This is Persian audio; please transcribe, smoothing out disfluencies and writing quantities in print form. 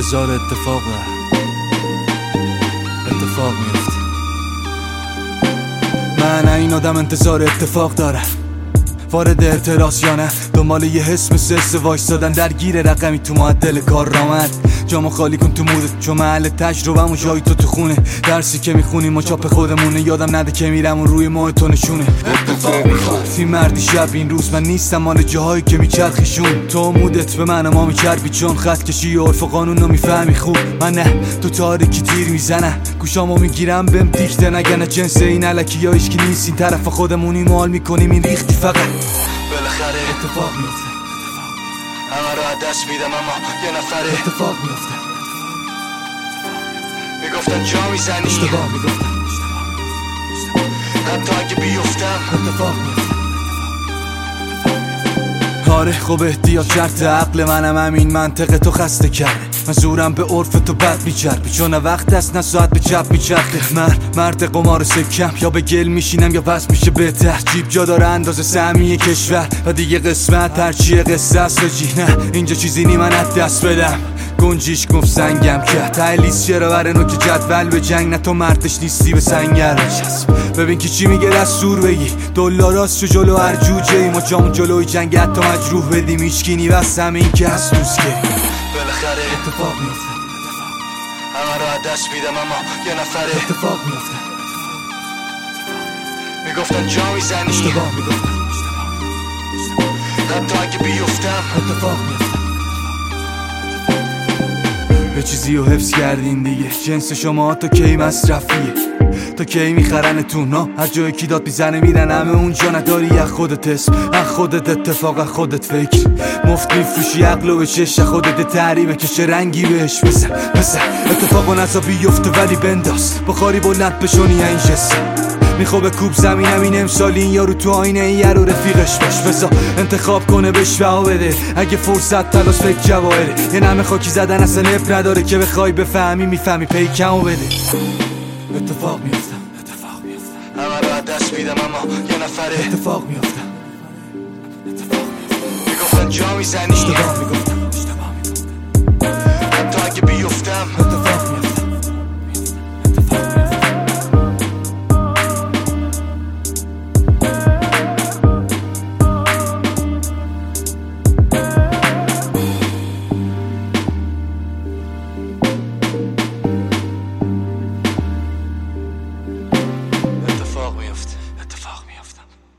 انتظار اتفاق میفته. من این آدم انتظار اتفاق داره، وارد اعتراض یا نه، دنبال یه حس مثل وایستادن درگیر رقمی تو معدل کار رامد. جامو خالی کن تو مودت، چون محل تجربه‌مون جای تو خونه. درسی که میخونیم و چاپ خودمونه، یادم نده که میرم و روی ماه تو نشونه. اتفاق میخواد فی مردی شب این روز، من نیستم مال جاهایی که میچرخیشون. تو مودت به من و ما میچربی، چون خط کشی و عرف و قانون رو میفهمی خوب. من نه تو تاریکی تیر میزنه، گوشامو میگیرم بهم دیکته نگنه. جنس این علکی یا ایشکی نیست، این طرف خودمونی مال میکنیم این ریختی فقط. بالاخره اتفاق میفته، همه رو از دست میدم اما یه نفره. اتفاق میفته، میگفتن جا میزنی، اشتباه میگفتن، حتی اگه بیفتم اتفاق میفته. آره خب احتیاط شرط عقل منم، همین منطقه تو خسته کرده. من زورم به عرف تو بد میچربی، چون وقت است نه ساعت به چپ میچرخه. مرد قمار سکم، یا به گل میشینم یا پس میشه بهتر. جیب جا داره اندازه سهمی کشور و دیگه قسمت هرچیه قصه است. نه اینجا چیزی نی من از دست بدم. گنجیش گفت سنگم که تایلیس چرا بره نو که جدول به جنگ، نه تو مردش نیستی به سنگر نشست. ببین که چی میگه دستور بگی، دلاراست شو جلو هر جوجه ای. ما جامون جلوی جنگ حتی مجروح بدیم، ایشکی بس همین که هست دوست که بالاخره اتفاق میفته. همه رو از دست میدم اما یه نفره. اتفاق میفته، میگفتن جا میزنی، اشتباه میگفتن، حتی اگه بیفتم اتفاق میفته. به چیزی رو حفظ کردین دیگه، جنس شما تا کی مصرفیه، تا کی میخرنتون ها. هر جایی کی داد میزنه میرن همه اونجا. نداری از خودت اسم، از خودت اتفاق، از خودت فکر. مفت میفروشی عقل و بچش، از خودت تحریمه که چه رنگی بهش بزن. اتفاقا نزا بیفته ولی بنداز، بخاری بلند بشونی این جسم. میخوابه کوب زمین همین امسال، این یارو تو آینه این یارو رفیقش باش. بزا انتخاب کنه بهش بها بده، اگه فرصت تلاش فکر جواهره. یه نمه خاکی زدن اصلا اب نداره، که بخوای بفهمی میفهمی پیکمو بده. اتفاق میفته، همه رو از دست میدم اما یه نفره. اتفاق میفته، میگفتن جا میزنی، اشتباه میگفتن، حتی اگه بیفتم